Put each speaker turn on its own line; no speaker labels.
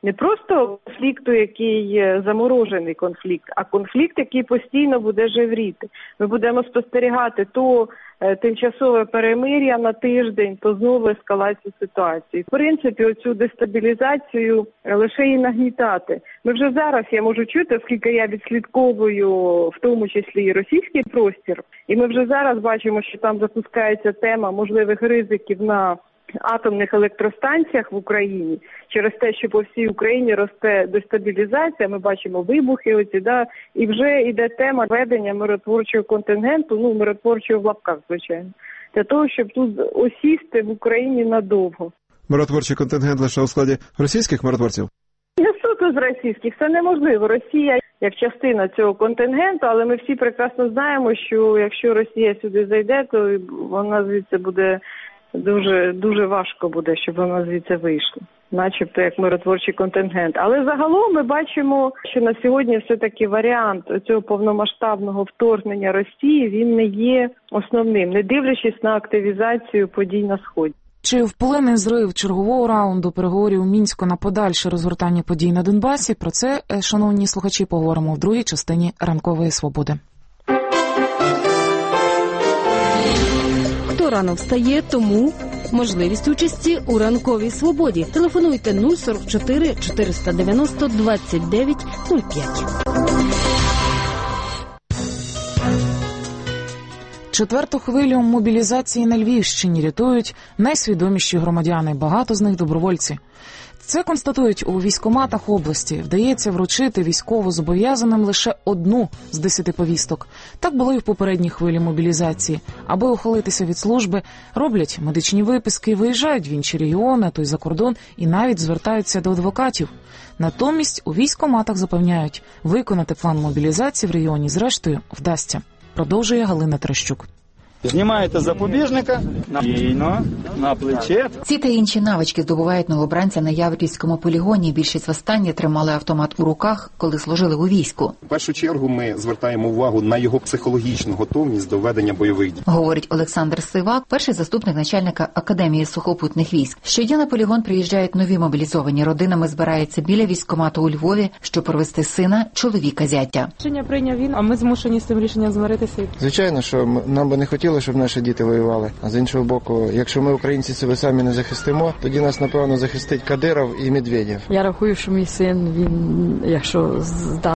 Не просто конфлікту, який заморожений конфлікт, а конфлікт, який постійно буде жевріти. Ми будемо спостерігати то тимчасове перемир'я на тиждень, то знову ескалацію ситуації. В принципі, оцю дестабілізацію лише і нагнітати. Ми вже зараз, я можу чути, оскільки я відслідковую в тому числі і російський простір, і ми вже зараз бачимо, що там запускається тема можливих ризиків на атомних електростанціях в Україні через те, що по всій Україні росте дестабілізація, ми бачимо вибухи оці, і вже йде тема ведення миротворчого контингенту, миротворчого в лапках, звичайно, для того, щоб тут осісти в Україні надовго.
Миротворчий контингент лише у складі російських миротворців?
Не суто з російських, це неможливо. Росія як частина цього контингенту, але ми всі прекрасно знаємо, що якщо Росія сюди зайде, то вона звідси буде дуже важко буде, щоб вона звідси вийшла, начебто як миротворчий контингент. Але загалом ми бачимо, що на сьогодні все-таки варіант цього повномасштабного вторгнення Росії, він не є основним, не дивлячись на активізацію подій на Сході.
Чи вплине зрив чергового раунду переговорів у Мінську на подальше розгортання подій на Донбасі? Про це, шановні слухачі, поговоримо в другій частині «Ранкової свободи».
Хто рано встає, тому можливість участі у «Ранковій свободі». Телефонуйте 044 490 29 05.
Четверту хвилю мобілізації на Львівщині рятують найсвідоміші громадяни, багато з них добровольці. Це констатують у військкоматах області. Вдається вручити військовозобов'язаним лише 1 з 10 повісток. Так було і в попередній хвилі мобілізації. Аби ухилитися від служби, роблять медичні виписки, виїжджають в інші регіони, а то й за кордон, і навіть звертаються до адвокатів. Натомість у військкоматах запевняють, виконати план мобілізації в регіоні зрештою вдасться. Продовжує Галина Терещук.
Знімаєте запобіжника, на плече.
Ці та інші навички здобувають новобранця на Яворівському полігоні. Більшість востаннє тримали автомат у руках, коли служили у війську.
В першу чергу ми звертаємо увагу на його психологічну готовність до ведення бойових дій.
Говорить Олександр Сивак, перший заступник начальника Академії сухопутних військ. Щодня на полігон приїжджають нові мобілізовані. Родинами збираються біля військкомату у Львові, щоб провести сина, чоловіка, зятя.
Рішення прийняв він, а ми змушені з цим рішенням змиритися.
Звичайно, що нам би не хотілося, щоб наші діти воювали. А з іншого боку, якщо ми, українці, себе самі не захистимо, тоді нас, напевно, захистить Кадиров і Медведєв.
Я рахую, що мій син, він, якщо